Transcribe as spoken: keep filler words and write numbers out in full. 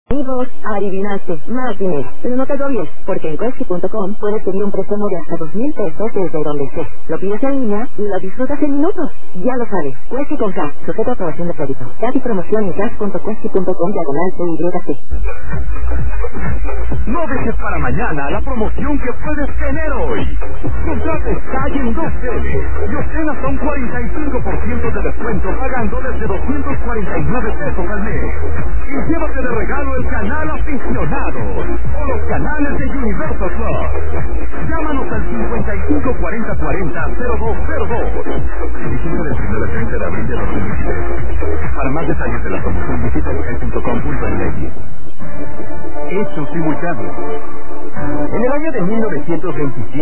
Amigos, adivinaste, más dinero. Pero no te agobies, porque en Quesky punto com puedes pedir un préstamo de hasta dos mil pesos desde donde estés. Lo pides en línea y lo disfrutas en minutos. Ya lo sabes, Quesky con K, sujeto a aprobación de crédito. Cat y promoción en cash punto quesky punto com diagonal P Y C. No dejes para mañana la promoción que puedes tener hoy. Contrate Sky en dos tele y obtén hasta un cuarenta y cinco por ciento de descuento pagando desde doscientos cuarenta y nueve pesos al mes. Y llévate de regalo el canal Aficionados o los canales de Universal Club. Llámanos al cincuenta y cinco cuarenta cuarenta cero dos cero dos. Vigencia del primero al treinta de abril de dos mil veintitrés. Para más detalles de la promoción visita sky punto com punto m x. Hechos simultáneos. En el año de mil novecientos veintisiete